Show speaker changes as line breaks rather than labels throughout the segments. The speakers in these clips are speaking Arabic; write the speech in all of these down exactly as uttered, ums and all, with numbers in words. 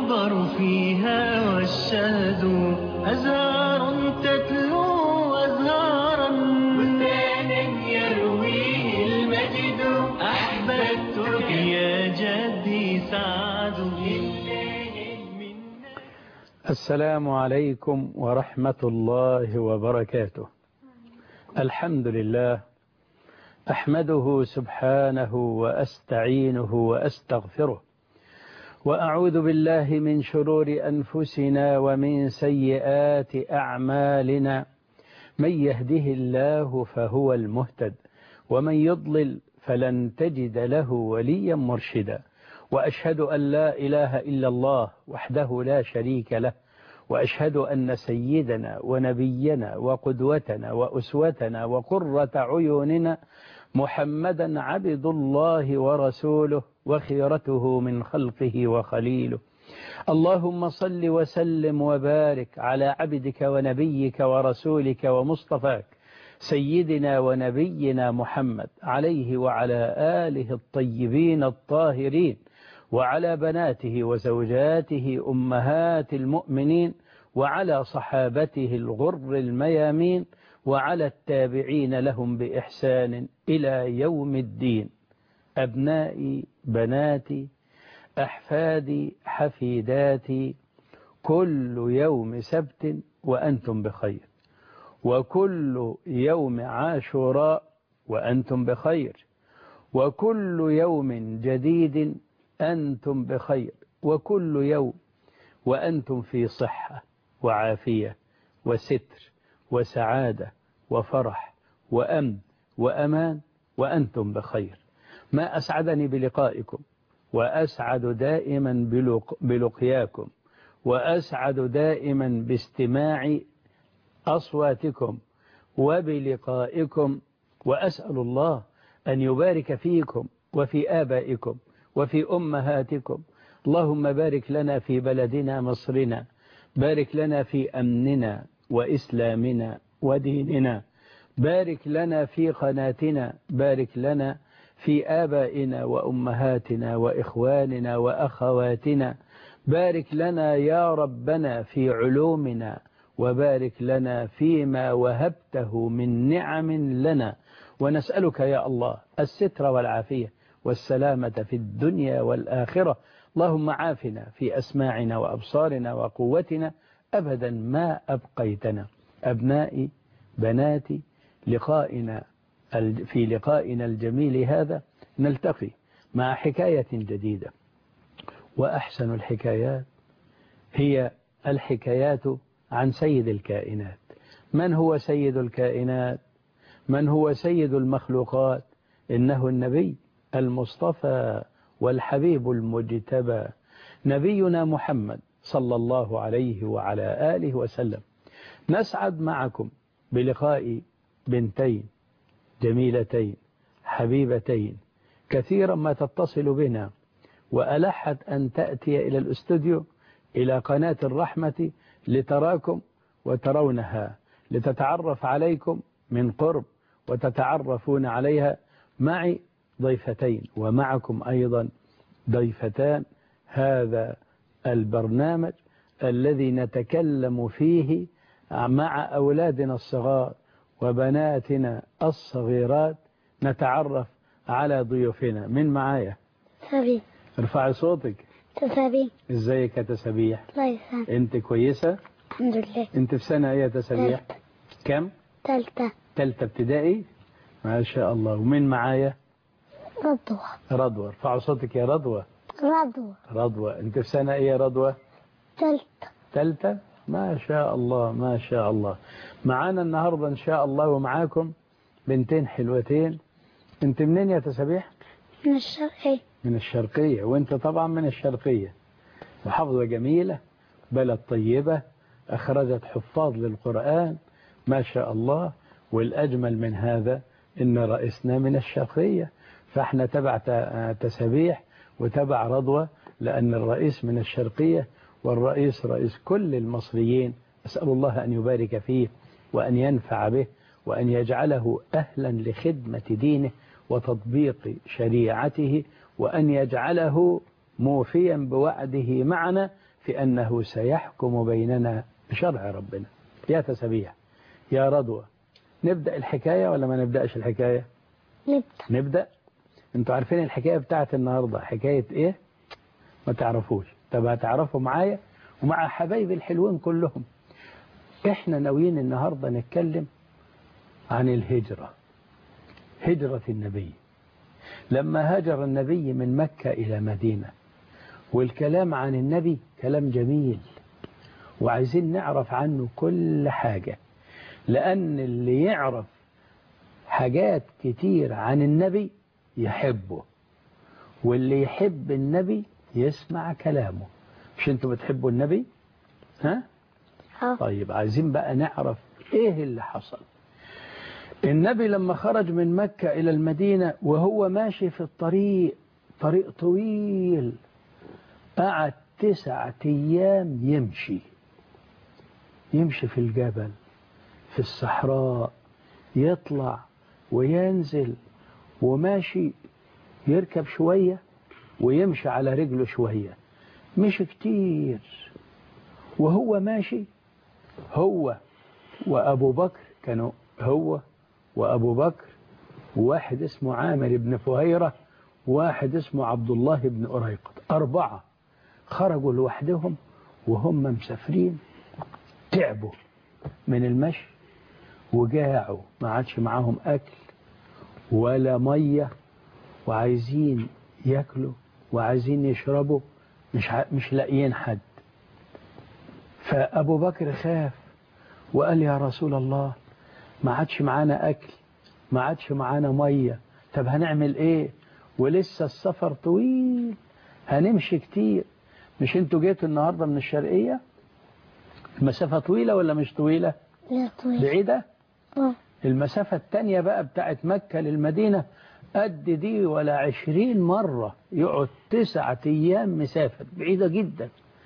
والخبر فيها والشهد أزهار تتلو أزهارا بستانا يرويه المجد أحببتك يا جدي سعد.
السلام عليكم ورحمة الله وبركاته. الحمد لله، أحمده سبحانه وأستعينه وأستغفره، وأعوذ بالله من شرور أنفسنا ومن سيئات أعمالنا. من يهده الله فهو المهتد، ومن يضلل فلن تجد له وليا مرشدا. وأشهد أن لا إله إلا الله وحده لا شريك له، وأشهد أن سيدنا ونبينا وقدوتنا وأسوتنا وقرة عيوننا محمدا عبد الله ورسوله وخيرته من خلقه وخليله. اللهم صل وسلم وبارك على عبدك ونبيك ورسولك ومصطفاك سيدنا ونبينا محمد عليه وعلى آله الطيبين الطاهرين، وعلى بناته وزوجاته أمهات المؤمنين، وعلى صحابته الغر الميامين، وعلى التابعين لهم بإحسان إلى يوم الدين. أبنائي، بناتي، أحفادي، حفيداتي، كل يوم سبت وأنتم بخير، وكل يوم عاشوراء وأنتم بخير، وكل يوم جديد أنتم بخير، وكل يوم وأنتم في صحة وعافية وستر وسعادة وفرح وأمن وأمان، وأنتم بخير. ما أسعدني بلقائكم، وأسعد دائما بلقياكم، وأسعد دائما باستماع أصواتكم وبلقائكم، وأسأل الله أن يبارك فيكم وفي آبائكم وفي أمهاتكم. اللهم بارك لنا في بلدنا مصرنا، بارك لنا في أمننا وإسلامنا وديننا، بارك لنا في قناتنا، بارك لنا في آبائنا وأمهاتنا وإخواننا وأخواتنا، بارك لنا يا ربنا في علومنا، وبارك لنا فيما وهبته من نعم لنا. ونسألك يا الله الستر والعافية والسلامة في الدنيا والآخرة. اللهم عافنا في أسماعنا وأبصارنا وقوتنا أبدا ما أبقيتنا. أبنائي، بناتي، لقائنا في لقائنا الجميل هذا نلتقي مع حكاية جديدة، وأحسن الحكايات هي الحكايات عن سيد الكائنات. من هو سيد الكائنات؟ من هو سيد المخلوقات؟ إنه النبي المصطفى والحبيب المجتبى، نبينا محمد صلى الله عليه وعلى آله وسلم. نسعد معكم بلقاء بنتين جميلتين حبيبتين، كثيرا ما تتصل بنا وألحت أن تأتي إلى الاستوديو إلى قناة الرحمة لتراكم وترونها، لتتعرف عليكم من قرب وتتعرفون عليها. معي ضيفتين ومعكم أيضا ضيفتان. هذا البرنامج الذي نتكلم فيه مع أولادنا الصغار وبناتنا الصغيرات، نتعرف على ضيوفنا. من معايا؟
تسابيح.
ارفعي صوتك.
تسابيح.
ازيك يا تسابيح؟
الله يسلمك.
انت كويسة؟
الحمد لله.
انت في سنة ايه يا تسابيح؟
تالتة.
كم؟
تالتة.
تالتة ابتدائي؟ ما شاء الله. ومن معايا؟
رضوى.
رضوى. ارفعوا صوتك يا رضوى.
رضوى.
رضوى. انت في سنة ايه يا رضوى؟
تالتة.
تالتة؟ ما شاء الله ما شاء الله. معانا النهاردة ان شاء الله ومعاكم بنتين حلوتين. انت منين يا تسابيح؟
من الشرقية.
من الشرقية. وانت طبعا من الشرقية. محافظة جميلة، بلد طيبة، أخرجت حفاظ للقرآن ما شاء الله. والأجمل من هذا إن رئيسنا من الشرقية، فاحنا تبع تسابيح وتبع رضوى، لأن الرئيس من الشرقية والرئيس رئيس كل المصريين. أسأل الله أن يبارك فيه وأن ينفع به وأن يجعله أهلا لخدمة دينه وتطبيق شريعته، وأن يجعله موفيا بوعده معنا في أنه سيحكم بيننا بشرع ربنا. يا تسبيح يا رضوى، نبدأ الحكاية ولا ما نبدأش الحكاية؟
نبدأ.
نبدأ. انتوا عارفين الحكاية بتاعت النهاردة حكاية ايه؟ ما تعرفوش؟ طب هتعرفوا معايا ومع حبايبي الحلوين كلهم. احنا ناويين النهاردة نتكلم عن الهجرة، هجرة النبي لما هاجر النبي من مكة إلى مدينة. والكلام عن النبي كلام جميل وعايزين نعرف عنه كل حاجة، لأن اللي يعرف حاجات كتير عن النبي يحبه، واللي يحب النبي يسمع كلامه. مش انتوا بتحبوا النبي؟ ها؟
اه.
طيب عايزين بقى نعرف ايه اللي حصل. النبي لما خرج من مكة إلى المدينة وهو ماشي في الطريق، طريق طويل، قعد تسعة أيام يمشي يمشي في الجبل، في الصحراء، يطلع وينزل وماشي، يركب شوية ويمشي على رجله شوية، مش كتير. وهو ماشي هو وأبو بكر، كانوا هو وأبو بكر وواحد اسمه عامر بن فهيرة وواحد اسمه عبد الله بن أريقط، أربعة خرجوا لوحدهم وهم مسافرين، تعبوا من المشي وجاعوا، ما عادش معاهم أكل ولا مية، وعايزين يأكلوا وعايزين يشربوا، مش ع... مش لاقيين حد. فأبو بكر خاف وقال يا رسول الله ما عادش معانا أكل، ما عادش معانا مية، طب هنعمل إيه؟ ولسه السفر طويل، هنمشي كتير. مش انتوا جيتوا النهاردة من الشرقية؟ المسافة طويلة ولا مش طويلة؟
لا طويل.
بعيدة؟
اه.
المسافة التانية بقى بتاعت مكة للمدينة قد دي ولا عشرين مرة، يقعد تسعة أيام مسافر، بعيدة جدا.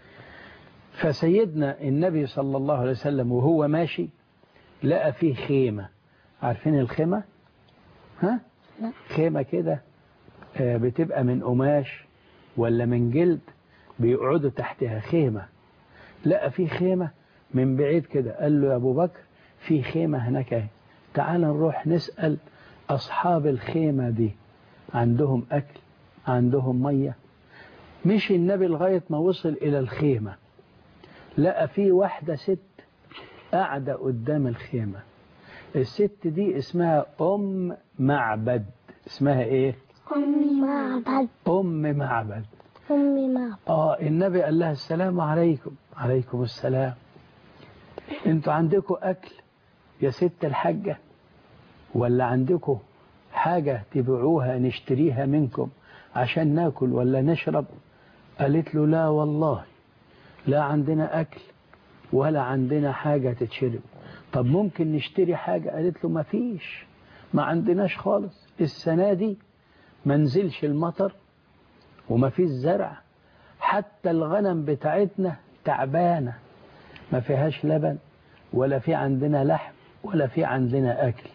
فسيدنا النبي صلى الله عليه وسلم وهو ماشي لقى فيه خيمة. عارفين الخيمة؟ ها؟
لا.
خيمة كده بتبقى من قماش ولا من جلد، بيقعدوا تحتها خيمة. لقى فيه خيمة من بعيد كده، قال له يا أبو بكر في خيمة هناك، تعال نروح نسأل أصحاب الخيمة دي عندهم أكل، عندهم مية. مشي النبي لغاية ما وصل إلى الخيمة، لقى فيه واحدة ست قاعدة قدام الخيمة. الست دي اسمها أم معبد. اسمها إيه؟
أم معبد.
أم معبد.
أم معبد.
آه النبي قال لها السلام عليكم. عليكم السلام. انتوا عندكم أكل يا ست الحاجة، ولا عندكم حاجة تبيعوها نشتريها منكم عشان ناكل ولا نشرب؟ قالت له لا والله، لا عندنا أكل ولا عندنا حاجة تتشرب. طب ممكن نشتري حاجة؟ قالت له ما فيش، ما عندناش خالص، السنة دي ما نزلش المطر وما فيش زرع، حتى الغنم بتاعتنا تعبانة، ما فيهاش لبن ولا في عندنا لحم ولا في عندنا أكل.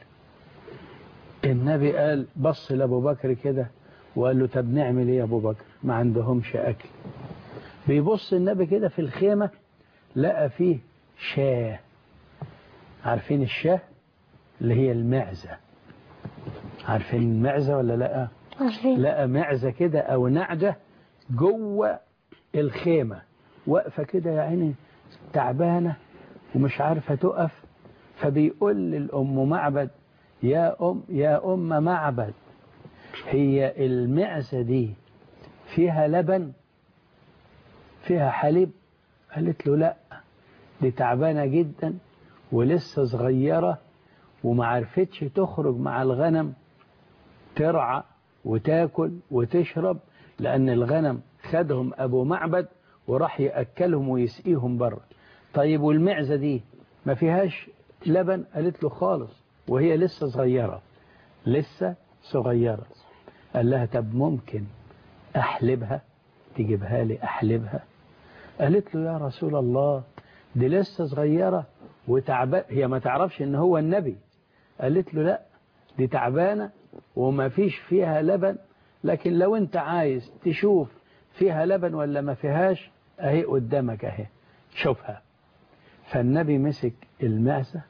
النبي قال بص لأبو بكر كده وقال له طب نعمل ايه يا أبو بكر؟ ما عندهمش أكل. بيبص النبي كده في الخيمة لقى فيه شاه. عارفين الشاه اللي هي المعزة؟ عارفين المعزة ولا لا؟
عارفين.
لقى معزة كده أو نعجة جوه الخيمة واقفة كده يا عيني تعبانة ومش عارفة تقف. فبيقول للأم معبد يا أم يا أم معبد، هي المعزة دي فيها لبن، فيها حليب؟ قالت له لا، دي تعبانة جدا ولسه صغيرة وما عرفتش تخرج مع الغنم ترعى وتاكل وتشرب، لأن الغنم خدهم أبو معبد وراح يأكلهم ويسقيهم بره. طيب والمعزة دي ما فيهاش لبن؟ قالت له خالص، وهي لسه صغيرة، لسه صغيرة. قال لها طب ممكن أحلبها؟ تجيبها لي أحلبها؟ قالت له يا رسول الله دي لسه صغيرة وتعبانة، هي ما تعرفش ان هو النبي. قالت له لا، دي تعبانة وما فيش فيها لبن، لكن لو انت عايز تشوف فيها لبن ولا ما فيهاش اهي قدامك اهي شوفها. فالنبي مسك المعزة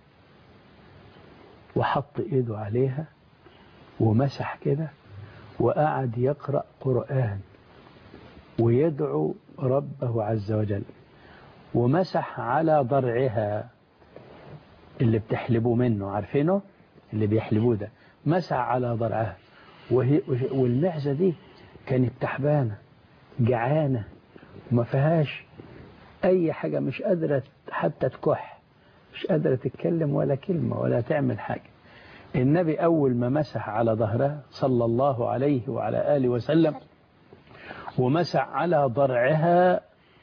وحط ايده عليها ومسح كده وقعد يقرأ قرآن ويدعو ربه عز وجل، ومسح على ضرعها اللي بتحلبوه منه، عارفينه اللي بيحلبوه ده، مسح على ضرعها. وهي والمعزة دي كانت تعبانة جعانة وما فيهاش أي حاجة، مش قادرة حتى تكح، مش قادرة تتكلم ولا كلمة ولا تعمل حاجة. النبي أول ما مسح على ظهرها صلى الله عليه وعلى آله وسلم ومسح على ضرعها،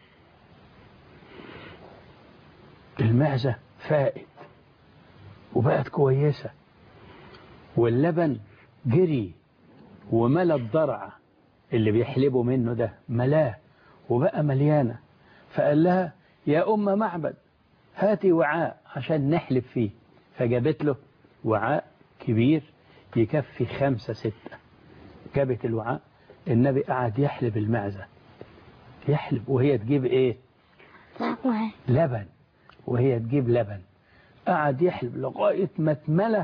المعزة فائت وبقت كويسة، واللبن جري وملى الضرع اللي بيحلبوا منه ده، ملاه وبقى مليانة. فقال لها يا أم معبد هاتي وعاء عشان نحلب فيه، فجابت له وعاء كبير يكفي خمسة ستة. جابت الوعاء، النبي قعد يحلب المعزة، يحلب وهي تجيب ايه؟ لبن، وهي تجيب لبن. قعد يحلب لغاية ما اتملى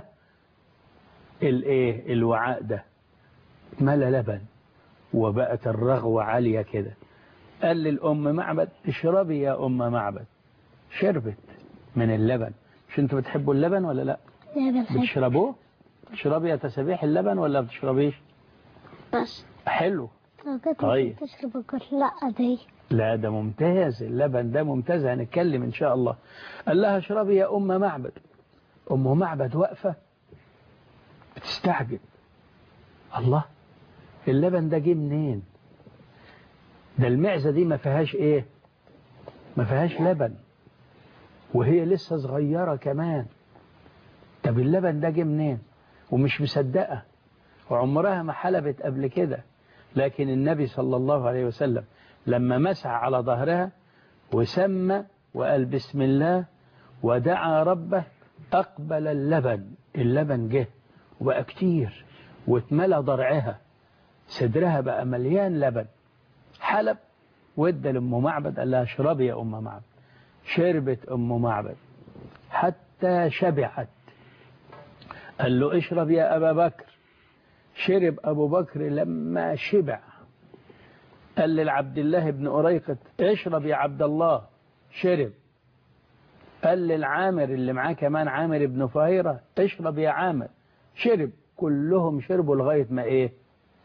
الايه الوعاء ده، اتملى لبن وبقت الرغوة عالية كده. قال للأم معبد اشربي يا أم معبد، شربت من اللبن. مش انتوا بتحبوا اللبن ولا لا؟ بتشربوه؟ تشربي يا تسابيح اللبن ولا بتشربيش؟
بس
حلو.
طيب تشرب الكل؟ لا دي
لا ده ممتاز، اللبن ده ممتاز، هنتكلم ان شاء الله. قال لها اشربي يا أم معبد. أم معبد واقفة بتستعجب، الله اللبن ده جه منين؟ ده المعزة دي ما فيهاش ايه؟ ما فيهاش لبن وهي لسه صغيرة كمان، طب اللبن ده جه منين؟ ومش مصدقة وعمرها ما حلبت قبل كده. لكن النبي صلى الله عليه وسلم لما مسح على ظهرها وسمى وقال بسم الله ودعا ربه أقبل اللبن، اللبن جه وبقى كتير واتملى ضرعها، صدرها بقى مليان لبن. حلب وادى لأم معبد، قال لها اشربي يا أم معبد. شربت أم معبد حتى شبعت. قال له اشرب يا أبا بكر. شرب أبو بكر لما شبع. قال للعبد الله بن أريقط اشرب يا عبد الله. شرب. قال للعامر اللي معاه كمان عامر بن فهيرة اشرب يا عامر. شرب. كلهم شربوا لغاية ما ايه؟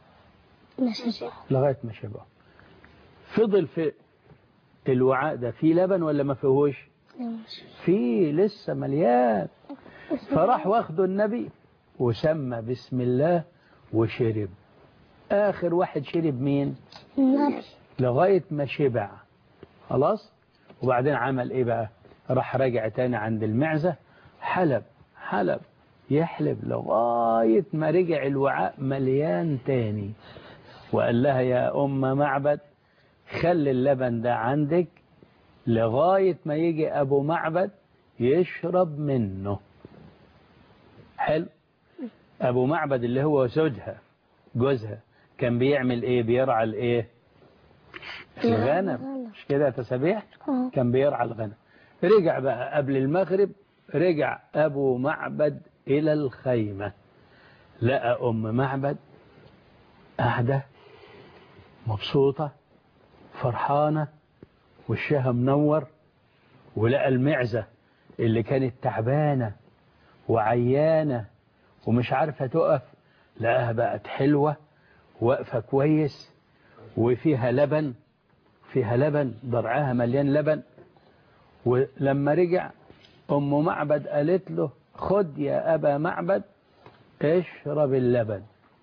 لغاية ما شبعوا. فضل في الوعاء ده في لبن ولا ما فيهوش؟ في لسه مليان. فراح واخده النبي وسمى بسم الله وشرب. آخر واحد شرب مين؟
النبي.
لغاية ما شبع خلاص. وبعدين عمل ايه بقى؟ راح راجع تاني عند المعزة، حلب حلب يحلب لغاية ما رجع الوعاء مليان تاني. وقال لها يا أم معبد خلي اللبن ده عندك لغاية ما يجي أبو معبد يشرب منه. حلو. أبو معبد اللي هو زوجها جوزها كان بيعمل إيه؟ بيرعى الإيه؟ الغنم، مش كده تسابيح؟ كان بيرعى الغنم. رجع بقى قبل المغرب، رجع أبو معبد إلى الخيمة، لقى أم معبد قاعدة مبسوطة فرحانة وشها منور، ولقى المعزة اللي كانت تعبانة وعيانة ومش عارفة تقف، لقاها بقت حلوة واقفة كويس وفيها لبن، فيها لبن ضرعها مليان لبن. ولما رجع أم معبد قالت له خد يا أبا معبد اشرب اللبن.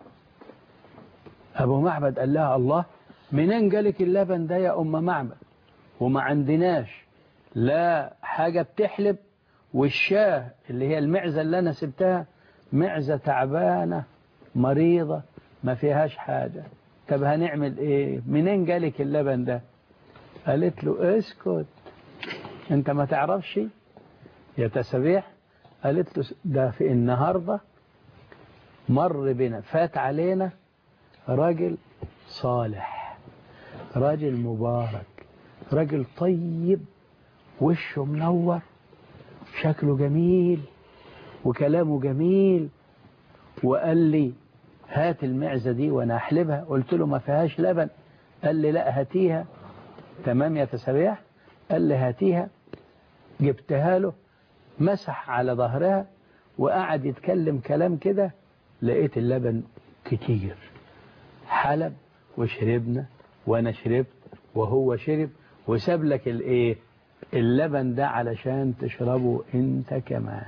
أبو معبد قال لها الله منين جالك اللبن ده يا أم معبد؟ وما عندناش لا حاجة بتحلب، والشاه اللي هي المعزة اللي أنا سبتها معزة تعبانة مريضة ما فيهاش حاجة، طب هنعمل إيه؟ منين جالك اللبن ده؟ قالت له اسكت انت ما تعرفش يا تسابيح. قالت له ده في النهاردة مر بنا فات علينا راجل صالح، راجل مبارك، راجل طيب وشه منور شكله جميل وكلامه جميل، وقال لي هات المعزة دي وانا احلبها. قلت له ما فيهاش لبن. قال لي لا هاتيها. تمام يا تسابيح. قال لي هاتيها. جبتها له، مسح على ظهرها وقعد يتكلم كلام كده، لقيت اللبن كتير. حلب وشربنا وانا شربت وهو شرب، وساب لك الايه اللبن ده علشان تشربه انت كمان.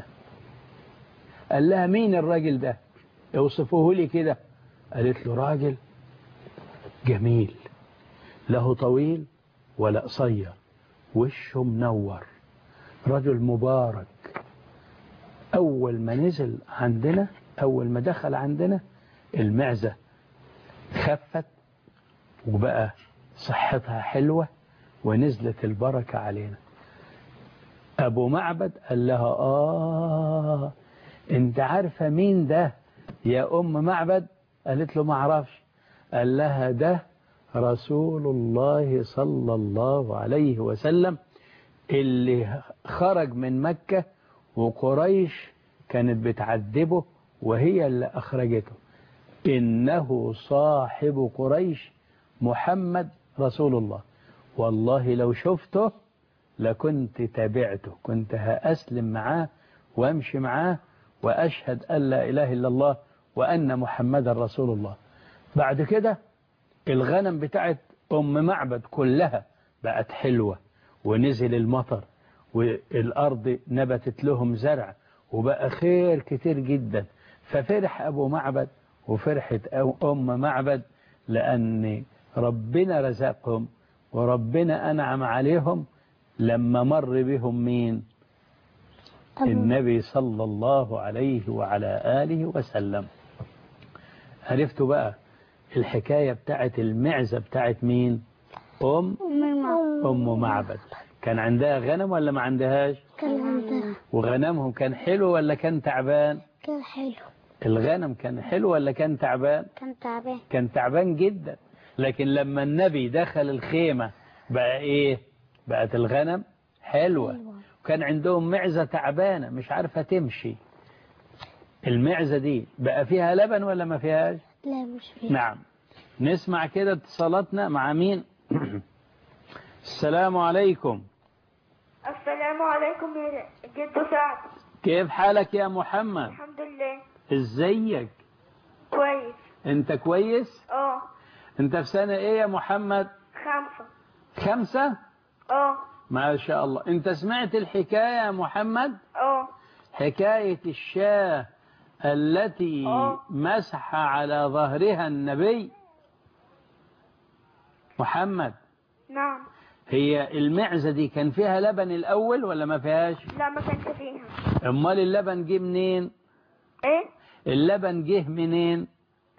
قال لها مين الراجل ده؟ اوصفوه لي كده. قالت له راجل جميل، له طويل ولا قصير، وشه منور، رجل مبارك. أول ما نزل عندنا، أول ما دخل عندنا، المعزة خفت وبقى صحتها حلوة ونزلت البركة علينا. أبو معبد قال لها آه أنت عارفة مين ده يا أم معبد؟ قالت له ما أعرفش. قال لها ده رسول الله صلى الله عليه وسلم اللي خرج من مكة وقريش كانت بتعذبه وهي اللي أخرجته. إنه صاحب قريش محمد رسول الله. والله لو شفته لكنت تابعته، كنت هأسلم معاه وأمشي معاه وأشهد أن لا إله إلا الله وأن محمد رسول الله. بعد كده الغنم بتاعت أم معبد كلها بقت حلوة، ونزل المطر والأرض نبتت لهم زرع وبقى خير كتير جدا. ففرح أبو معبد وفرحت أم معبد، لأن ربنا رزقهم وربنا أنعم عليهم لما مر بهم مين؟ النبي صلى الله عليه وعلى آله وسلم. عرفتوا بقى الحكاية بتاعت المعزة بتاعت مين؟ أم أم معبد. كان عندها غنم ولا ما عندهاش؟
كان عندها.
وغنمهم كان حلو ولا كان تعبان؟
كان حلو.
الغنم كان حلو ولا كان تعبان؟
كان تعبان.
كان تعبان جدا. لكن لما النبي دخل الخيمة بقى إيه؟ بقت الغنم حلوة.
حلوة.
وكان عندهم معزة تعبانة مش عارفة تمشي. المعزة دي بقى فيها لبن ولا ما فيهاش؟
لا مش فيه.
نعم. نسمع كده اتصالاتنا مع مين؟ السلام عليكم.
السلام عليكم يا جد سعد.
كيف حالك يا محمد؟
الحمد لله.
ازيك؟
كويس.
انت كويس؟
اه.
انت في سنة ايه يا محمد؟
خمسة.
خمسة؟
اه.
ما شاء الله. انت سمعت الحكاية يا محمد؟
اه.
حكاية الشاة التي
أوه.
مسح على ظهرها النبي محمد.
نعم.
هي المعزة دي كان فيها لبن الأول ولا ما فيهاش؟
لا ما كانش فيها.
امال اللبن جه منين؟
ايه؟
اللبن جه منين؟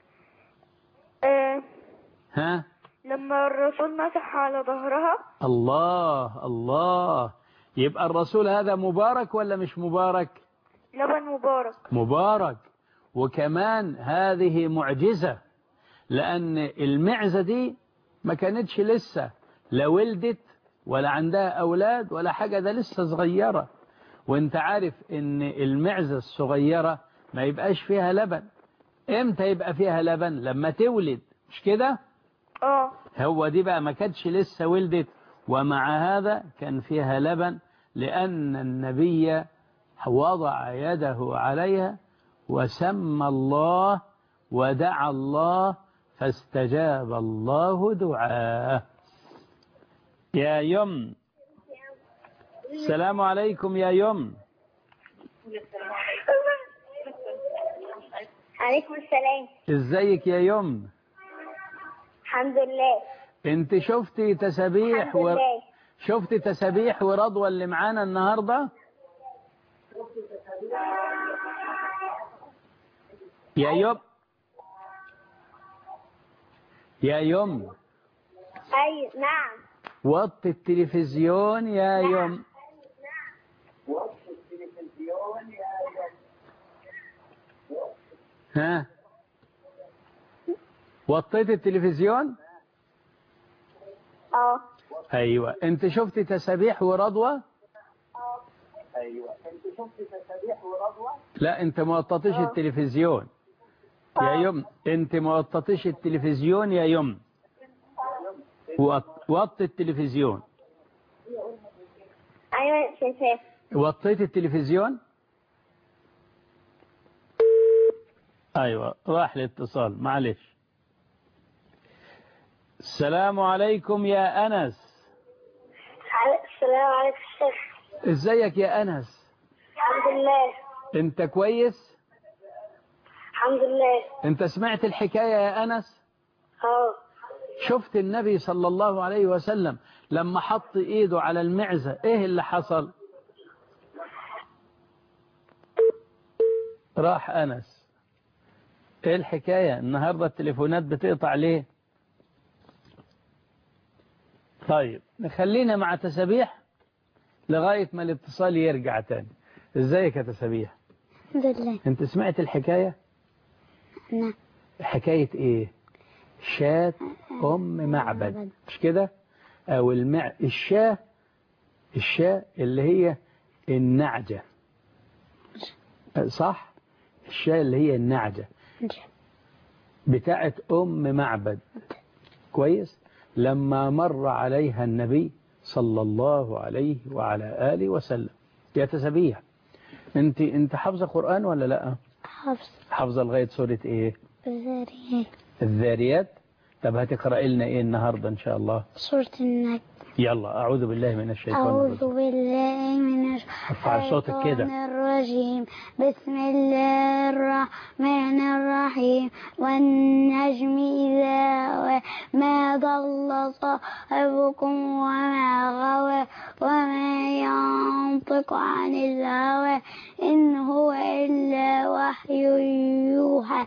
آه.
ها؟
لما الرسول مسح على ظهرها.
الله الله. يبقى الرسول هذا مبارك ولا مش مبارك؟
لبن مبارك.
مبارك. وكمان هذه معجزة، لأن المعزة دي ما كانتش لسه لا ولدت ولا عندها أولاد ولا حاجة، ده لسه صغيرة. وانت عارف ان المعزة الصغيرة ما يبقاش فيها لبن. امتى يبقى فيها لبن؟ لما تولد، مش كده؟
اه.
هو دي بقى ما كانتش لسه ولدت، ومع هذا كان فيها لبن، لأن النبي وضع يده عليها وسمى الله ودعا الله فاستجاب الله دعاءه. يا يم. السلام عليكم يا يم.
عليكم السلام.
ازيك يا يم؟
الحمد لله.
انت شفتي تسابيح
الحمد لله.
شفتي تسابيح ورضوى اللي معانا النهارده؟ يا يم يا يم
ايوه نعم.
وطي التلفزيون يا يم. ها؟ وطيت التلفزيون؟
اه.
أيوة. أنت شفت تسابيح ورضوة؟
ايوه انت شفت تسابيح ورضوه؟
لا أنت ما وططيش التلفزيون يا يم. أنت ما وططيش التلفزيون يا يم. وط- وطي التلفزيون.
ايوه شايفاه.
وطيت التلفزيون؟ أيوة راح الاتصال معلش. السلام عليكم يا أنس.
السلام عليكم الشيخ.
ازيك يا أنس؟
الحمد لله.
انت كويس؟
الحمد لله.
انت سمعت الحكاية يا أنس؟
اه.
شفت النبي صلى الله عليه وسلم لما حط ايده على المعزة ايه اللي حصل؟ راح أنس. ايه الحكاية النهاردة التليفونات بتقطع ليه؟ طيب نخلينا مع تسابيح لغاية ما الاتصال يرجع تاني. ازيك يا تسابيح؟
الحمد لله.
انت سمعت الحكاية؟
نعم.
حكاية ايه؟ شاة ام معبد مش كده؟ او المع... الشاة الشاة اللي هي النعجة صح؟ الشاة اللي هي النعجة بتاعت ام معبد كويس؟ لما مر عليها النبي صلى الله عليه وعلى آله وسلم. يا تسبيح انت انت حافظة قرآن ولا لا؟
حافظ.
حافظة لغاية سورة ايه؟
الذاريات.
الذاريات. طب هتقرأي لنا ايه النهاردة ان شاء الله؟
سورة النجم.
يلا أعوذ بالله من الشيطان
أعوذ
الرجيم.
بالله من
ارفع صوتك كده.
الشيطان الرجيم. بسم الله الرحمن الرحيم. والنجم إذا هوى ما ضل صاحبكم وما غوى وما ينطق عن الهوى إن هو إلا وحي يوحى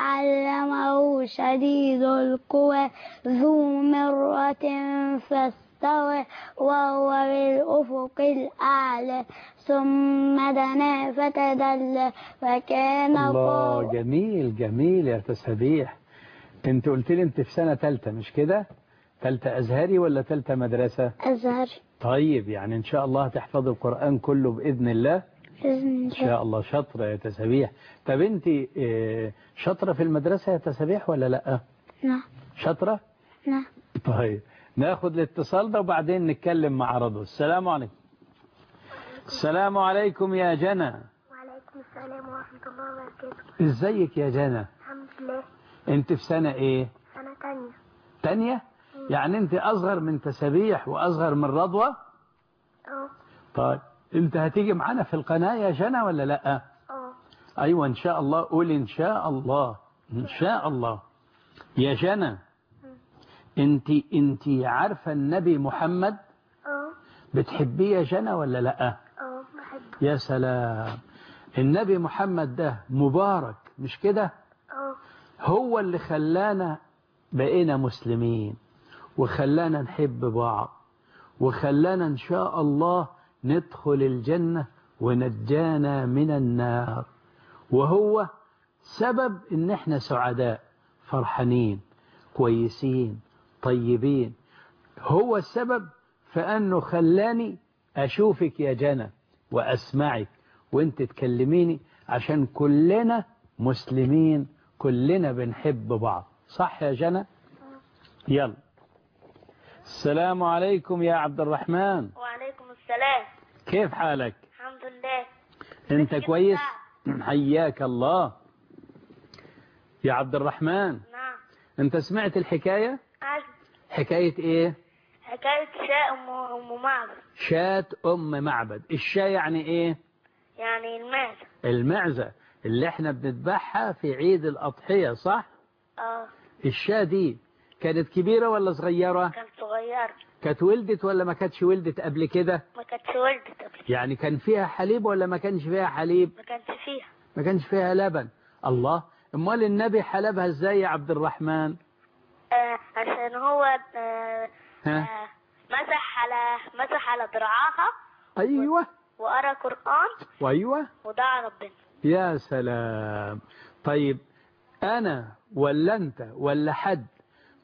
علمه شديد القوى ذو مرة فاستوى وهو بالأفق الأعلى ثم دنا فتدلى وكان
الله
قاب.
جميل جميل يا تسبيح. انت قلت لي انت في سنة تالتة مش كده؟ تالتة أزهري ولا تالتة مدرسة؟
أزهري.
طيب يعني إن شاء الله تحفظ القرآن كله بإذن الله.
بإذن
إن
الله.
شاء الله شاطرة يا تسبيح. طب أنت اه، شاطرة في المدرسة يا تسبيح ولا لأ؟
نعم.
شاطرة؟
نعم.
طيب ناخد الاتصال ده وبعدين نتكلم مع رضوى. السلام عليكم. السلام عليكم يا جنى.
وعليكم السلام ورحمة الله وبركاته.
ازيك يا جنى؟
الحمد لله.
انت في سنة ايه؟
سنة تانية.
تانية؟ يعني انت اصغر من تسبيح واصغر من رضوى؟
اه.
طيب انت هتيجي معانا في القناة يا جنى ولا لا؟
اه.
ايوه ان شاء الله. قول ان شاء الله. ان شاء الله. يا جنى انت انت عارفة النبي محمد؟
اه.
بتحبيه يا جنى ولا لا؟
اه بحب.
يا سلام. النبي محمد ده مبارك مش كده؟
اه.
هو اللي خلانا بقينا مسلمين وخلانا نحب بعض وخلانا إن شاء الله ندخل الجنة ونجانا من النار. وهو سبب إن احنا سعداء فرحانين كويسين طيبين. هو السبب فأنه خلاني أشوفك يا جنى وأسمعك وانت تكلميني عشان كلنا مسلمين كلنا بنحب بعض. صح يا جنى؟ يلا. السلام عليكم يا عبد الرحمن.
وعليكم السلام.
كيف حالك؟
الحمد لله.
انت كويس؟ حياك الله يا عبد الرحمن.
نعم.
انت سمعت الحكاية؟
عارف.
حكاية ايه؟
حكاية شاء أم أم معبد.
شاة ام معبد. الشاة يعني ايه؟
يعني الماء.
المعزة اللي احنا بنذبحها في عيد الأضحية صح؟
اه.
الشاة دي كانت كبيرة ولا صغيرة؟
كانت صغيرة.
كانت ولدت ولا ما كانتش ولدت قبل كده؟
ما كانتش ولدت قبل.
يعني كان فيها حليب ولا ما كانش فيها حليب؟
ما كانش فيها.
ما كانش فيها لبن. الله. امال النبي حلبها ازاي يا عبد الرحمن؟
آه عشان هو آه
ها؟
آه مسح على مسح على ذراعها.
ايوه.
وقرأ قرآن.
وايوه.
ودعا ربنا.
يا سلام. طيب انا ولا انت ولا حد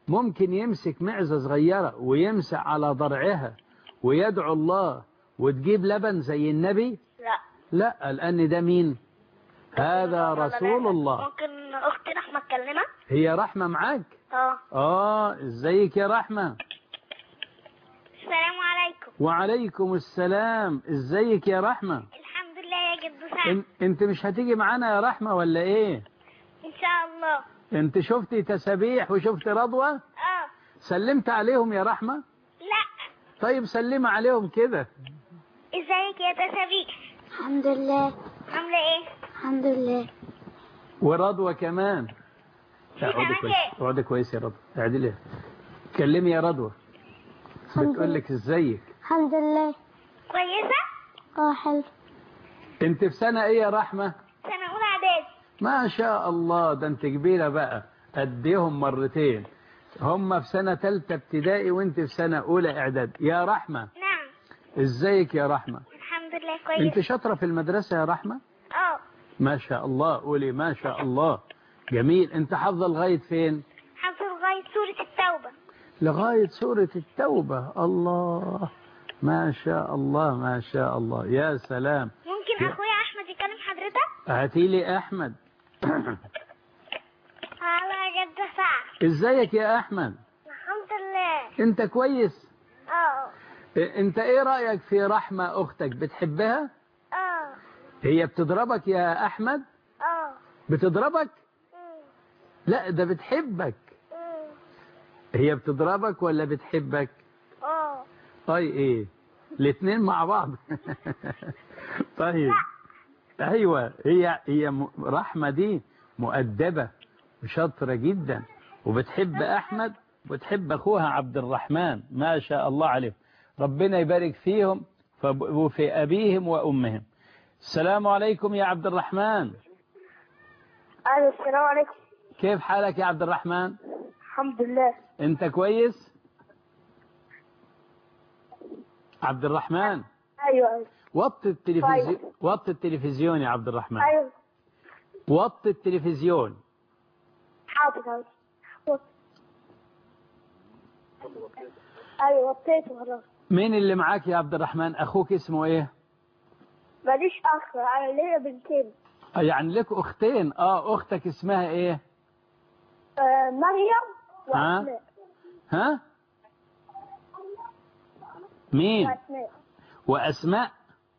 ممكن يمسك معزة صغيرة ويمسح على ضرعها ويدعو الله وتجيب لبن زي النبي؟
لا.
لا، لأن ده مين؟ هذا رسول الله.
ممكن اختي رحمه اتكلمها؟
هي رحمة معاك؟
اه.
اه، ازيك يا رحمة؟
السلام عليكم.
وعليكم السلام، ازيك يا رحمة؟
الحمد لله يا جدو سعد.
ان... انت مش هتيجي معانا يا رحمة ولا ايه؟
ان شاء الله.
انت شفتي تسابيح وشفتي رضوى؟
اه.
سلمت عليهم يا رحمة؟
لا.
طيب سلم عليهم كده.
ازيك يا تسابيح؟
الحمد لله.
عامله ايه؟
الحمد لله.
ورضوى كمان. اقعدي كويس، اقعدي كويس يا رضوى، اقعدي ليه؟ كلمي يا رضوى. بتقول لك ازيك؟
الحمد لله.
كويسه؟
اه حلو.
انت في سنة ايه يا رحمة؟
سنه اولى اعدادي.
ما شاء الله، ده انت كبيرة بقى، اديهم مرتين. هم في سنة ثالثة ابتدائي وانت في سنة اولى اعداد. يا رحمة.
نعم.
ازيك يا رحمة؟
الحمد لله كويس.
انت شاطرة في المدرسة يا رحمة؟
اه.
ما شاء الله، قولي ما شاء الله. جميل. انت حافظة لغاية فين؟
حافظه لغايه سوره التوبه.
لغاية سورة التوبة. الله، ما شاء الله ما شاء الله، يا سلام.
ممكن
يا-
اخويا احمد يكلم حضرتك؟
هاتي لي احمد.
هلا يا جدو سعد.
ازيك يا احمد؟
الحمد لله.
انت كويس؟
اه.
انت ايه رأيك في رحمة اختك؟ بتحبها؟
اه.
هي بتضربك يا احمد؟
اه.
بتضربك؟
مم.
لا، ده بتحبك.
مم.
هي بتضربك ولا بتحبك؟
اه.
طيب ايه، الاتنين مع بعض. طيب. ايوه، هي هي م- رحمة دي مؤدبة وشاطرة جدا، وبتحب احمد وبتحب اخوها عبد الرحمن، ما شاء الله عليهم. ربنا يبارك فيهم فب- وفي ابيهم وامهم. السلام عليكم يا عبد الرحمن.
الو السلام عليكم.
كيف حالك يا عبد الرحمن؟
الحمد لله.
انت كويس؟ عبد الرحمن،
ايوه ايوه.
وطي التلفزيون،
طيب.
وطي التلفزيون يا عبد الرحمن.
ايوه.
وطي التلفزيون.
حاضر حاضر. ايوه وطيته خلاص.
مين اللي معاك يا عبد الرحمن؟ اخوك اسمه ايه؟
ماليش اخ، انا ليا بنتين.
آه، يعني لك اختين. اه، اختك اسمها ايه؟
آه مريم
ها؟
واسماء.
ها؟ مين؟
واسماء.
واسماء.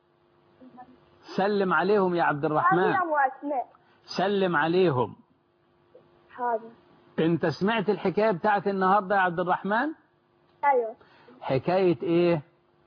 سلم عليهم يا عبد الرحمن.
مريم واسماء.
سلم عليهم.
حاضر.
انت سمعت الحكاية بتاعت النهاردة يا عبد الرحمن؟
ايوه.
حكاية ايه؟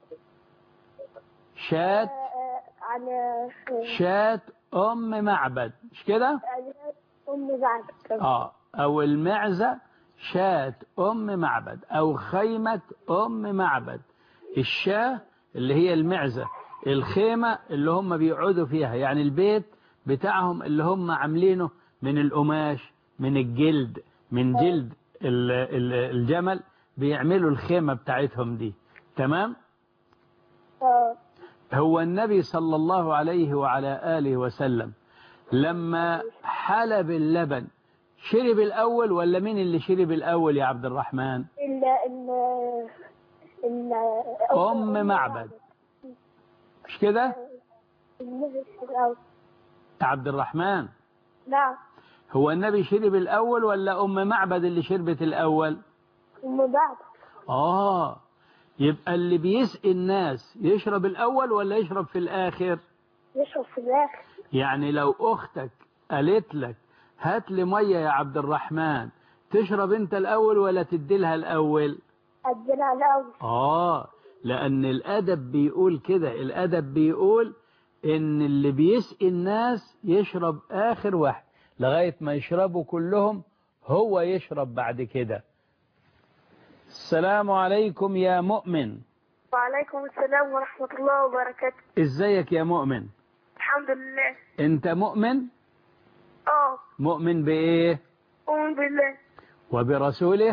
شات.
آه، آه، عن آه،
شات ام معبد، مش كده؟
آه، امي بعد.
اه، او المعزة شات ام معبد، او خيمة ام معبد. الشاة اللي هي المعزة، الخيمة اللي هم بيقعدوا فيها، يعني البيت بتاعهم اللي هم عاملينه من القماش، من الجلد، من جلد ال- ال- الجمل، بيعملوا الخيمة بتاعتهم دي. تمام؟
اه.
هو النبي صلى الله عليه وعلى آله وسلم لما حلب اللبن شرب الأول ولا مين اللي شرب الأول يا عبد الرحمن؟
ال ال ال
أم معبد، مش كده؟
الأول.
عبد الرحمن،
نعم.
هو النبي شرب الأول ولا أم معبد اللي شربت الأول؟
أم بعد.
آه، يبقى اللي بيسقي الناس يشرب الأول ولا يشرب في الآخر؟
يشرب في الآخر.
يعني لو أختك قالت لك هات لي مية يا عبد الرحمن، تشرب أنت الأول ولا تديلها الأول؟
أدينا الأول.
آه، لأن الأدب بيقول كده، الأدب بيقول إن اللي بيسقي الناس يشرب آخر واحد لغاية ما يشربوا كلهم، هو يشرب بعد كده. السلام عليكم يا مؤمن.
وعليكم السلام ورحمة الله وبركاته.
إزيك يا مؤمن؟
الحمد لله.
أنت مؤمن؟
اه.
مؤمن بإيه؟
أؤمن بالله.
وبرسوله؟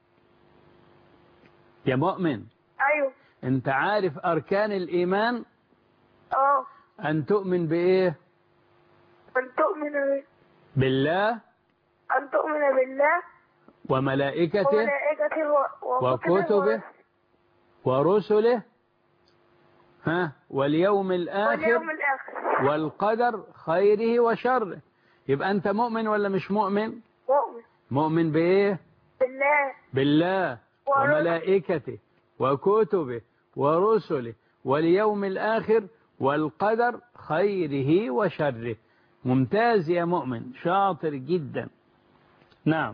يا مؤمن،
أيوه.
أنت عارف أركان الإيمان؟
اه.
أن تؤمن بإيه؟
أن تؤمن ب-
بالله.
أن تؤمن بالله
وملائكته
وملائكته
وكتبه ورسله ها واليوم الآخر
واليوم الآخر
والقدر خيره وشره. يبقى أنت مؤمن ولا مش مؤمن؟
مؤمن
مؤمن بإيه؟
بالله
بالله وملائكته وكتبه ورسله واليوم الآخر والقدر خيره وشره. ممتاز يا مؤمن، شاطر جدا. نعم.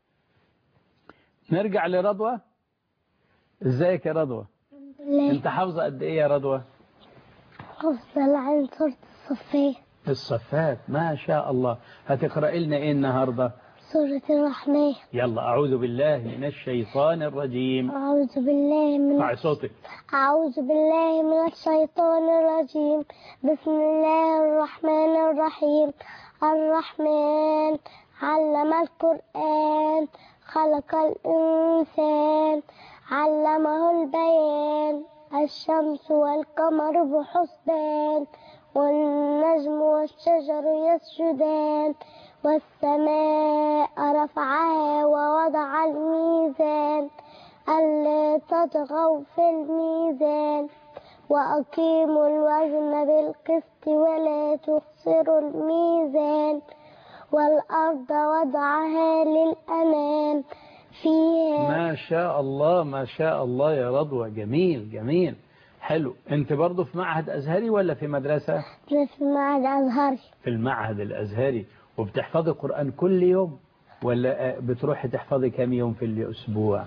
نرجع لرضوى. ازيك يا رضوى؟ انت حافظة قد ايه يا رضوى؟
حافظة عن سورة الصفات.
الصفات ما شاء الله. هتقرأ لنا ايه النهاردة؟
سورة الرحمن.
يلا. أعوذ بالله من الشيطان الرجيم.
أعوذ بالله من
ارفعي صوتك.
أعوذ بالله من الشيطان الرجيم. بسم الله الرحمن الرحيم. الرحمن علم القرآن خلق الإنسان علمه البيان. الشمس والقمر بحسبان والنجم والشجر يسجدان والسماء رفعها ووضع الميزان ألا تطغوا في الميزان وأقيموا الوزن بالقسط ولا تخسروا الميزان والأرض وضعها للأنام فيها.
ما شاء الله ما شاء الله يا رضوى. جميل جميل حلو. انت برضو في معهد أزهري ولا في مدرسة؟
في معهد أزهري.
في المعهد الأزهري. وبتحفظي القرآن كل يوم ولا بتروحي تحفظي كم يوم في الأسبوع؟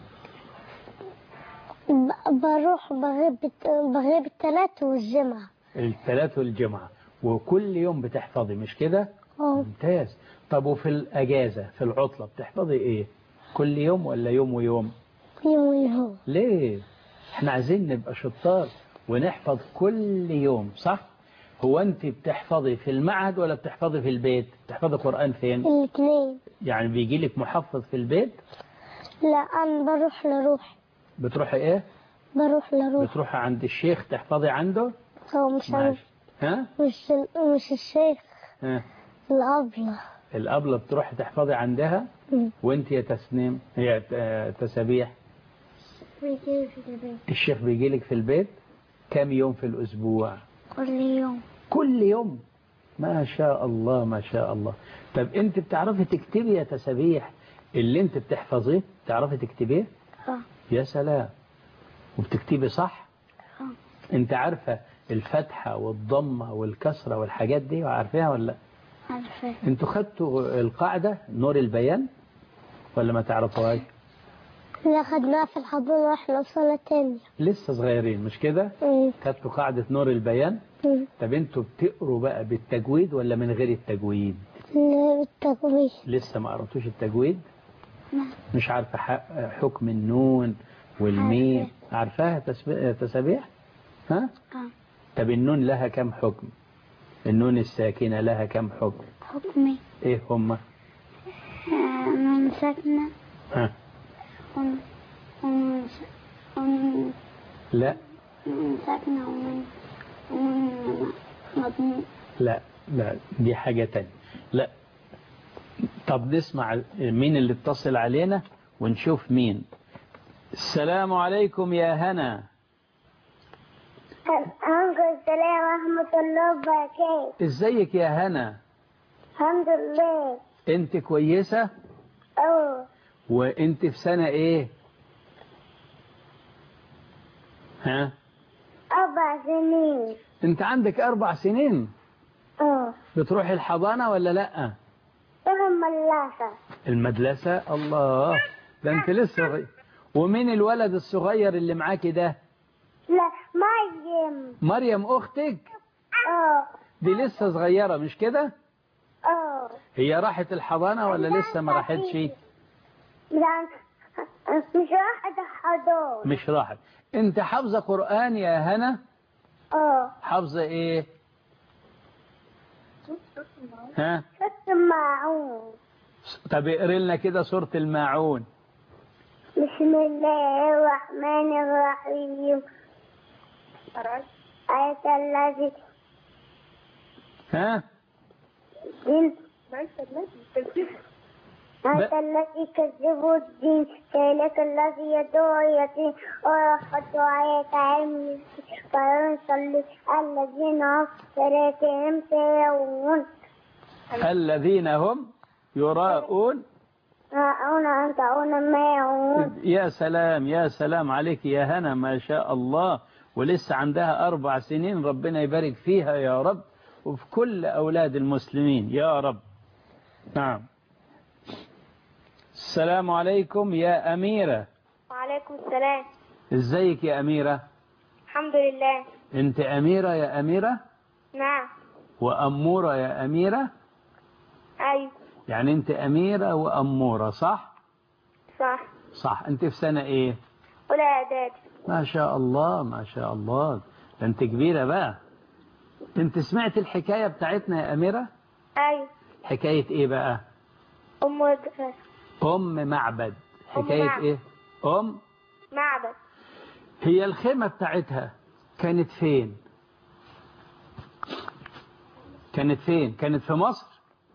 بروح بغيب بغيب الثلاث والجمعة.
الثلاث والجمعة. وكل يوم بتحفظي مش كده؟
اه.
ممتاز. طب وفي الأجازة في العطلة بتحفظي إيه؟ كل يوم ولا يوم ويوم؟
يوم ويوم.
ليه؟ احنا عايزين نبقى شطار ونحفظ كل يوم صح؟ هو أنت بتحفظي في المعهد ولا بتحفظي في البيت؟ بتحفظي قرآن فين؟
الاثنين.
يعني بيجي لك محفظ في البيت؟
لا أنا بروح لروحي.
بتروحي إيه؟
بروح لروحي.
بتروحي عند الشيخ تحفظي عنده؟
هو مش عارف.
ها؟
مش مش الشيخ.
ها؟
الأبلة.
الأبلة بتروحي تحفظي عندها؟
مم.
وانت يا تسنيم هي تسابيح الشيخ بيجي لك في البيت كم يوم في الأسبوع؟
كل يوم.
كل يوم. ما شاء الله ما شاء الله. طب انت بتعرفي تكتبي يا تسابيح اللي انت بتحفظيه؟ بتعرفي تكتبيه؟
اه.
يا سلام. وبتكتبي صح؟
اه.
انت عارفة الفتحة والضمة والكسرة والحاجات دي وعارفيها ولا؟
عارفة.
انتوا خدتوا القاعدة نور البيان ولا ما تعرفوهاش؟
لا خدناها في الحضانة واحنا في سنة تانية.
لسه صغيرين مش كده؟
مم.
خدتوا قاعدة نور البيان.
مم.
طب انتوا بتقروا بقى بالتجويد ولا من غير التجويد؟
لا بالتجويد.
لسه ما قرأتوش التجويد؟
نعم.
مش عارفة حكم النون والميم؟ عارفاها تسابيح؟ ها؟
اه.
طب النون لها كم حكم؟ النون الساكنة لها كم حكم؟
حكمي.
ايه هما؟
من ساكنة.
ها؟
ومن ومن ومن
لا
من ساكنة ومن ومن مضمون.
لا لا دي حاجة تانية. لا. طب نسمع مين اللي اتصل علينا ونشوف مين. السلام عليكم يا هنا.
عليكم السلام ورحمة الله وبركاته.
ازيك يا هنا؟
الحمد لله.
انت كويسة؟
اه.
وانت في سنة ايه؟ ها؟
أربع سنين.
انت عندك اربع سنين؟
اه.
بتروحي الحضانة ولا لا؟
بروح المدرسة.
المدرسة. الله، ده انت لسه صغير. ومين الولد الصغير اللي معاكي ده؟
لا مريم.
مريم اختك؟
اه.
دي لسه صغيرة مش كده؟
اه.
هي راحت الحضانة ولا لسه ما راحتش؟
لا مش راحت الحضانة.
مش راحت. انت حافظة قرآن يا هنا؟
اه.
حافظة ايه؟ ها؟
سورة الماعون.
طب اقري لنا كده سورة الماعون.
بسم الله الرحمن الرحيم. آية الذي
ها؟
إن هذا الذي كذبوا الدين ذلك الذي يدعو اليتيم ويحض على طعام المسكين فيصلي الذين هم صلاتهم ساهون
الذين هم يراءون
يراءون يمنعون ماعون.
يا سلام يا سلام عليك يا هنا، ما شاء الله، ولسه عندها أربع سنين، ربنا يبارك فيها يا رب وفي كل أولاد المسلمين يا رب. نعم. السلام عليكم يا أميرة.
وعليكم السلام.
ازيك يا أميرة؟
الحمد لله.
انت أميرة يا أميرة؟
نعم.
وأمورة يا أميرة؟
أيوة.
يعني انت أميرة وأمورة صح؟
صح.
صح. انت في سنة ايه؟
أولى إعدادي.
ما شاء الله ما شاء الله، ده انت كبيرة بقى. انت سمعت الحكاية بتاعتنا يا أميرة؟
أيوة.
حكاية ايه بقى؟
أم ودفة.
أم معبد. حكاية
أم معبد.
ايه؟ أم
معبد.
هي الخيمة بتاعتها كانت فين؟ كانت فين؟ كانت في مصر؟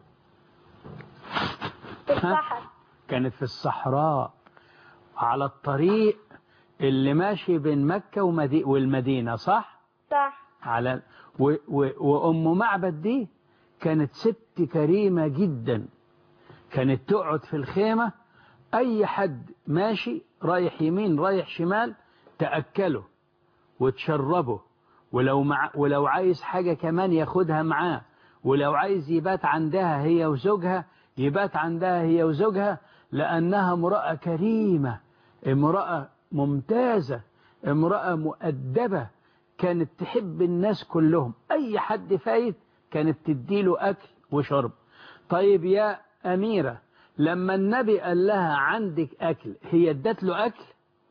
في الصحراء.
كانت في الصحراء على الطريق اللي ماشي بين مكة ومدي... والمدينة صح؟
صح.
على و... و... وأم معبد دي كانت ست كريمة جدا، كانت تقعد في الخيمة، أي حد ماشي رايح يمين رايح شمال تأكله وتشربه، ولو, مع... ولو عايز حاجة كمان ياخدها معاه، ولو عايز يبات عندها هي وزوجها يبات عندها هي وزوجها، لأنها امرأة كريمة، امرأة ممتازة، امرأة مؤدبة، كانت تحب الناس كلهم، أي حد فايت كانت تديله أكل وشرب. طيب يا أميرة، لما النبي قال لها عندك أكل هي ادت له أكل؟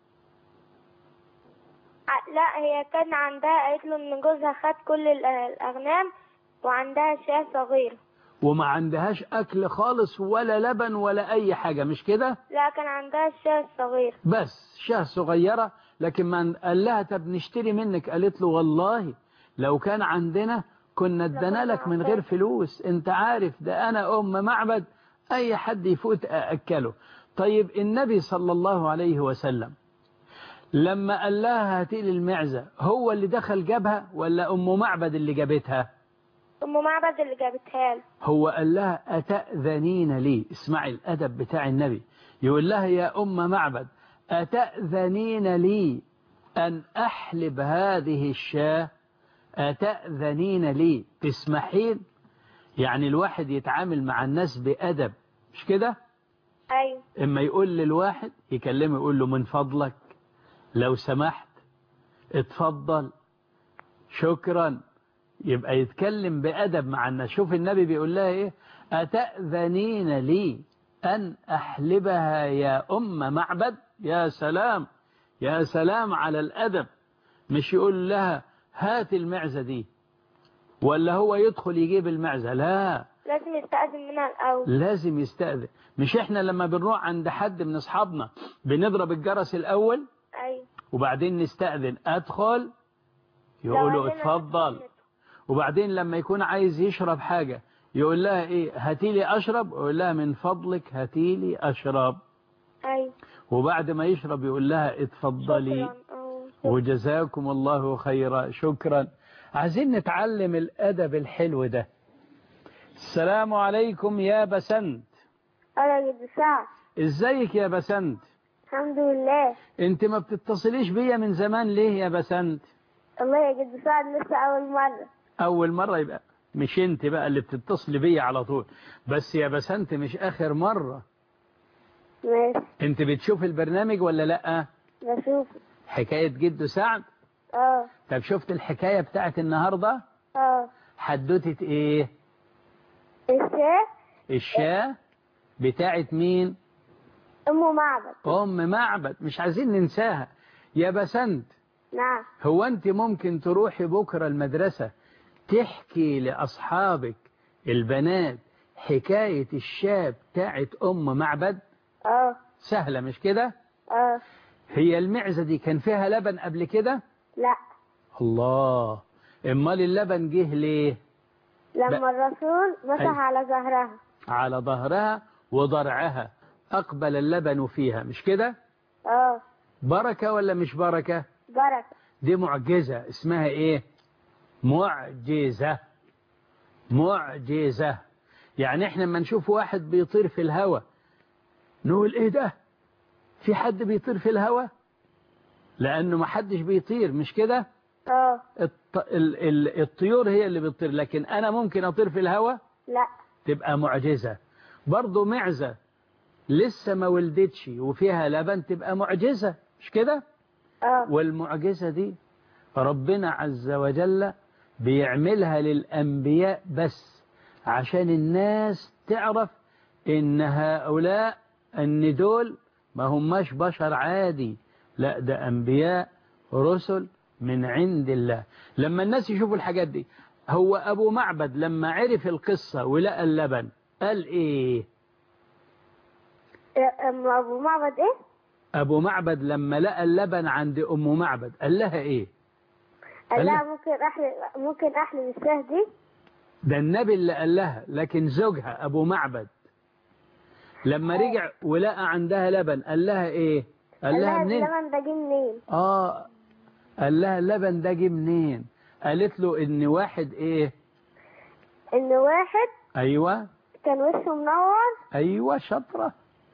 لا، هي كان عندها، قالت له إن جوزها خد كل الأغنام وعندها شاة صغيرة.
وما عندهاش أكل خالص ولا لبن ولا أي حاجة، مش كده؟
لا، كان عندها الشاة الصغيرة
بس شاه صغيرة. لكن من قال لها طب نشتري منك، قالت له والله لو كان عندنا كنا ادانا لك من غير فلوس، انت عارف ده أنا أم معبد أي حد يفوت أأكله. طيب النبي صلى الله عليه وسلم لما قال لها هاتي لي المعزة، هو اللي دخل جابها ولا أم معبد اللي جابتها؟
أم معبد اللي جابتها له.
هو قال لها أتأذنين لي، اسمعي الأدب بتاع النبي، يقول لها يا أم معبد أتأذنين لي أن أحلب هذه الشاة؟ أتأذنين لي، تسمحين؟ يعني الواحد يتعامل مع الناس بأدب، مش كده؟
أيوة.
إما يقول للواحد يكلمه يقول له من فضلك، لو سمحت، اتفضل، شكرا، يبقى يتكلم بأدب مع الناس. شوف النبي بيقول لها إيه؟ أتأذنين لي أن أحلبها يا أم معبد؟ يا سلام يا سلام على الأدب، مش يقول لها هات المعزة دي ولا هو يدخل يجيب المعزة، لا،
لازم يستأذن منها الأول.
لازم يستأذن. مش احنا لما بنروح عند حد من أصحابنا بنضرب الجرس الأول؟
أيوة.
وبعدين نستأذن، أدخل، يقولوا اتفضل. وبعدين لما يكون عايز يشرب حاجة يقول لها ايه؟ هاتيلي أشرب، يقول لها من فضلك هاتيلي أشرب.
أيوة.
وبعد ما يشرب يقول لها اتفضلي وجزاكم الله خيرا، شكرا. عايزين نتعلم الأدب الحلو ده. السلام عليكم يا بسنت.
أنا جد سعد.
ازيك يا بسنت؟
الحمد لله.
انت ما بتتصليش بيا من زمان ليه يا بسنت؟
والله يا جد سعد لسه أول مرة.
أول مرة؟ يبقى مش انت بقى اللي بتتصل بيا على طول، بس يا بسنت مش آخر مرة.
ماشي.
انت بتشوف البرنامج ولا لأ؟
بشوفه.
حكاية جد سعد؟
اه.
طب شفت الحكاية بتاعت النهاردة؟
اه.
حدوتة ايه؟
الشاة.
الشاة بتاعت مين؟
أم معبد.
أم معبد، مش عايزين ننساها يا بسنت.
نعم.
هو أنت ممكن تروحي بكرة المدرسة تحكي لأصحابك البنات حكاية الشاة بتاعت أم معبد؟
اه.
سهلة مش كده؟
اه.
هي المعزة دي كان فيها لبن قبل كده؟
لا.
الله، امال اللبن جه ليه؟
لما
ب...
الرسول مسح
أي.
على ظهرها.
على ظهرها وضرعها أقبل اللبن فيها، مش كده؟
اه.
بركة ولا مش بركة؟
بركة.
دي معجزة، اسمها ايه؟ معجزة. معجزة. يعني احنا لما نشوف واحد بيطير في الهواء نقول ايه ده؟ في حد بيطير في الهواء؟ لأنه ما حدش بيطير، مش كده؟
اه.
الط... ال... ال... الطيور هي اللي بتطير، لكن أنا ممكن أطير في الهواء؟
لا.
تبقى معجزة. برضو معزة لسه ما ولدتش وفيها لبن تبقى معجزة، مش كده؟
اه.
والمعجزة دي ربنا عز وجل بيعملها للأنبياء بس عشان الناس تعرف إن هؤلاء أن دول ما هماش بشر عادي، لا ده أنبياء رسل من عند الله. لما الناس يشوفوا الحاجات دي، هو أبو معبد لما عرف القصة ولقى اللبن قال إيه؟
أما أبو معبد إيه؟
أبو معبد لما لقى اللبن عند أم معبد قال لها إيه؟
قال لها ممكن أحلم ممكن أحلم الساه دي؟
ده النبي اللي قال لها، لكن زوجها أبو معبد لما رجع ولقى عندها لبن قال لها إيه؟ قال,
قال
لها منين؟
اللبن ده جه منين؟
آه قال لها اللبن ده جه منين؟ قالت له إن واحد إيه؟
إن واحد
أيوة
كان وشه منور.
أيوة شاطرة.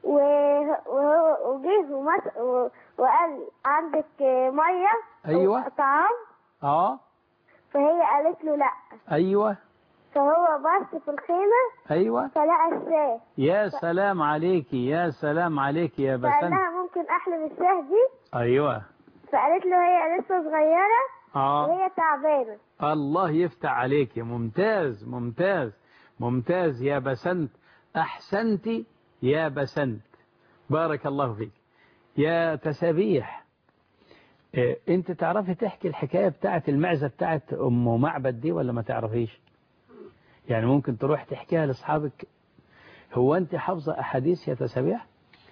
وهو وجه ومس... و... وقال عندك مية
أيوة
طعام.
آه
فهي قالت له لا.
أيوة.
فهو بص في الخيمة.
أيوة.
فلقى الساه.
يا سلام عليكي، يا سلام عليكي يا بسنت.
فقال لها ممكن أحلم الساه دي؟
أيوة.
فقالت له هي لسه صغيرة.
آه.
وهي تعبانة.
الله يفتح عليك، ممتاز ممتاز ممتاز يا بسنت، أحسنتي يا بسنت، بارك الله فيك. يا تسابيح، إيه انت تعرفي تحكي الحكاية بتاعت المعزة بتاعت أم معبد دي ولا ما تعرفيش؟ يعني ممكن تروح تحكيها لأصحابك. هو أنت حافظة أحاديث يا تسابيح؟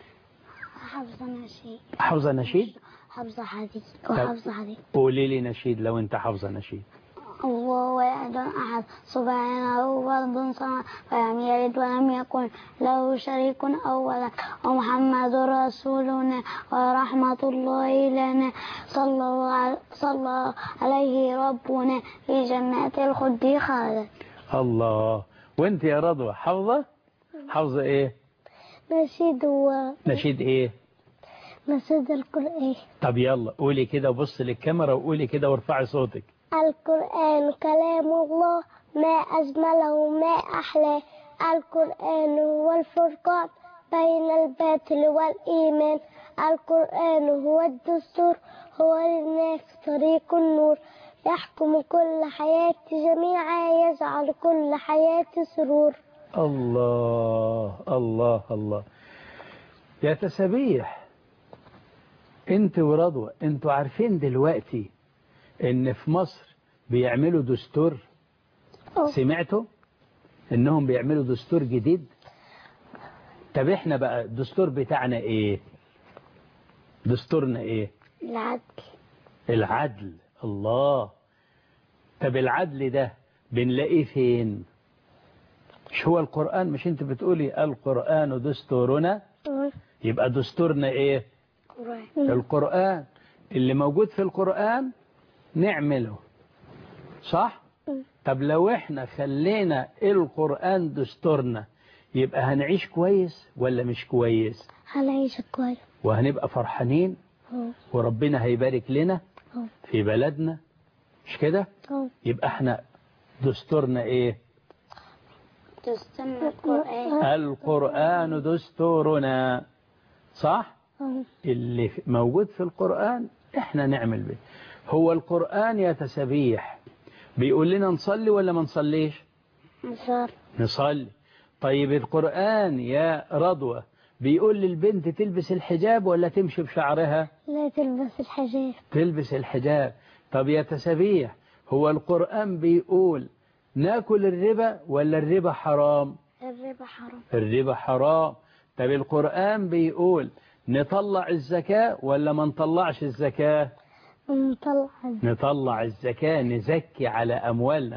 حافظة نشيد.
حافظة نشيد؟
حافظة حديث وحافظة حديث.
قولي لي نشيد لو أنت حافظة نشيد.
وهو واحد أحد سبحانه فرد صمد فلم يلد ولم يكن له شريك أولا ومحمد رسولنا ورحمة الله لنا صلى صلى عليه ربنا في جنات الخلد خالدا.
الله. وانت يا رضوى حافظة؟ حافظة ايه؟
نشيد و
نشيد ايه؟
نشيد القرآن.
طب يلا قولي كده وبص للكاميرا وقولي كده وارفعي صوتك.
القرآن كلام الله ما أجمله ما أحلاه. القرآن هو الفرقان بين الباطل والإيمان. القرآن هو الدستور هو للناس طريق النور. يحكم كل حياة جميعا يجعل كل حياة سرور.
الله الله الله. يا تسابيح، انت ورضوى انتوا عارفين دلوقتي ان في مصر بيعملوا دستور؟
أوه.
سمعتوا انهم بيعملوا دستور جديد؟ طب احنا بقى الدستور بتاعنا ايه؟ دستورنا ايه؟
العدل.
العدل. الله. طب العدل ده بنلاقيه فين؟ مش هو القرآن؟ مش انت بتقولي القرآن دستورنا؟ يبقى دستورنا ايه؟
القرآن.
القرآن. اللي موجود في القرآن نعمله، صح؟ طب لو احنا خلينا القرآن دستورنا يبقى هنعيش كويس ولا مش كويس؟
هنعيش كويس
وهنبقى فرحانين وربنا هيبارك لنا في بلدنا، مش كده؟ يبقى احنا دستورنا ايه؟
دستورنا القرآن.
القرآن دستورنا، صح؟ اللي موجود في القرآن احنا نعمل به. هو القرآن يا تسابيح بيقول لنا نصلي ولا ما نصليش؟
نصلي.
نصلي. طيب القرآن يا رضوى بيقول للبنت تلبس الحجاب ولا تمشي بشعرها؟
لا تلبس الحجاب.
تلبس الحجاب. طب يا تسابيح، هو القرآن بيقول ناكل الربا ولا الربا حرام؟
الربا حرام.
الربا حرام. طب القرآن بيقول نطلع الزكاة ولا ما نطلعش الزكاة؟
نطلع.
نطلع الزكاة، نزكي على أموالنا.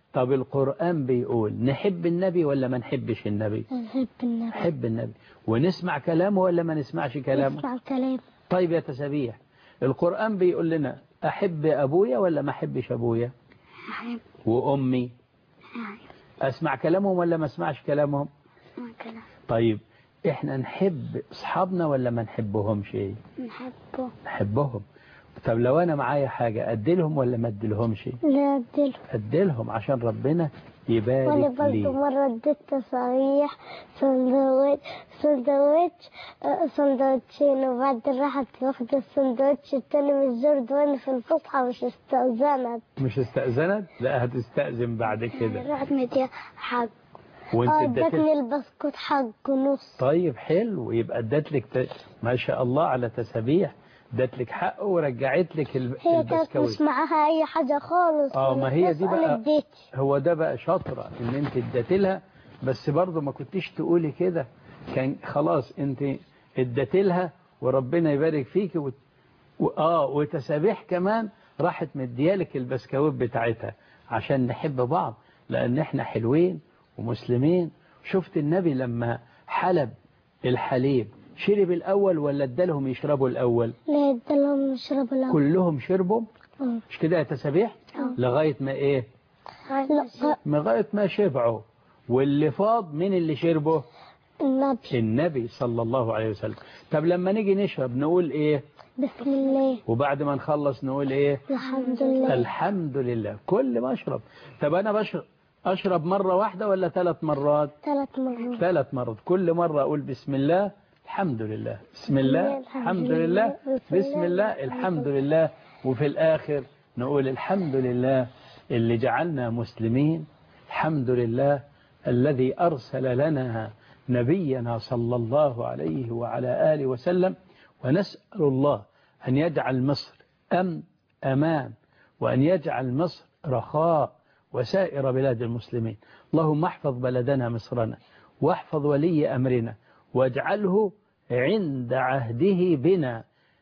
طب القرآن بيقول نحب النبي ولا ما نحبش النبي؟
نحب النبي.
نحب النبي. ونسمع كلامه ولا ما نسمعش كلامه؟
نسمع كلامه.
طيب يا تسابيح، القرآن بيقول لنا أحب أبويا ولا ما أحبش أبويا؟
أحب.
وأمي؟
أحب.
أسمع كلامهم ولا ما أسمعش كلامهم؟
أسمع كلامه.
طيب إحنا نحب أصحابنا ولا ما نحبهمش؟
نحبه.
نحبهم. طب لو أنا معايا حاجة أديلهم ولا ما أديلهمش؟
لا أديله.
أديلهم عشان ربنا يبارك
وأنا
لي.
برضه مرة اديت تصاريح سندوتش سندوتش آه، سندوتشين، وبعد راحت واخدة السندوتش التاني من الزرد وأنا في الفسحة مش استأذنت.
مش استأذنت؟ لا هتستأذن بعد كده.
راحت مديها حق.
وانت
اه
اديت
ادتني البسكوت حق نص.
طيب حلو، يبقى ادت لك ت... ما شاء الله على تسابيح، ادت لك حق ورجعت لك ال...
هي كانت
البسكويت.
مش معاها أي حاجة خالص.
اه ما هي دي
بس أنا
بقى،
اديت.
هو ده بقى شاطرة ان انت اديت لها، بس برضه ما كنتيش تقولي كده، كان خلاص انت اديت لها وربنا يبارك فيك و... و... اه وتسابيح كمان راحت مديالك البسكويت بتاعتها عشان نحب بعض، لان احنا حلوين ومسلمين. شفت النبي لما حلب الحليب شرب الأول ولا ادالهم يشربوا الأول؟
لا ادالهم يشربوا الأول.
كلهم شربوا؟
اه.
مش كده يا تسابيح؟ لغاية ما ايه؟
لا
لغاية ما شبعوا. واللي فاض من اللي شربه؟
النبي.
النبي صلى الله عليه وسلم. طب لما نيجي نشرب نقول ايه؟
بسم الله.
وبعد ما نخلص نقول ايه؟
الحمد لله.
الحمد لله. كل ما اشرب. طب انا بشرب أشرب مرة واحدة ولا ثلاث مرات؟
ثلاث مرات.
ثلاث مرات. كل مرة أقول بسم الله الحمد لله، بسم الله الحمد لله، بسم الله الحمد لله، وفي الآخر نقول الحمد لله اللي جعلنا مسلمين، الحمد لله الذي أرسل لنا نبينا صلى الله عليه وعلى آله وسلم. ونسأل الله أن يجعل مصر أمن أمان، وأن يجعل مصر رخاء وسائر بلاد المسلمين. اللهم احفظ بلدنا مصرنا، واحفظ ولي أمرنا، واجعله عند عهده بنا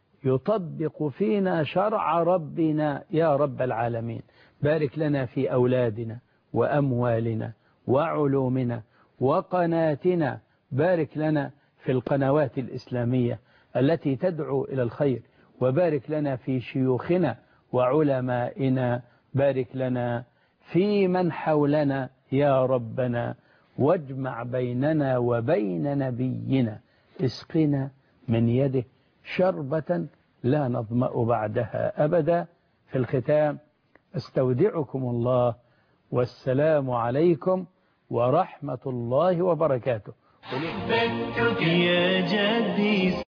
يطبق فينا شرع ربنا يا رب العالمين. بارك لنا في أولادنا وأموالنا وعلومنا وقناتنا، بارك لنا في القنوات الإسلامية التي تدعو إلى الخير، وبارك لنا في شيوخنا وعلمائنا، بارك لنا في من حولنا يا ربنا، واجمع بيننا وبين نبينا، اسقنا من يده شربة لا نظمأ بعدها أبدا. في الختام استودعكم الله، والسلام عليكم ورحمة الله وبركاته.
أحببتك يا جدي.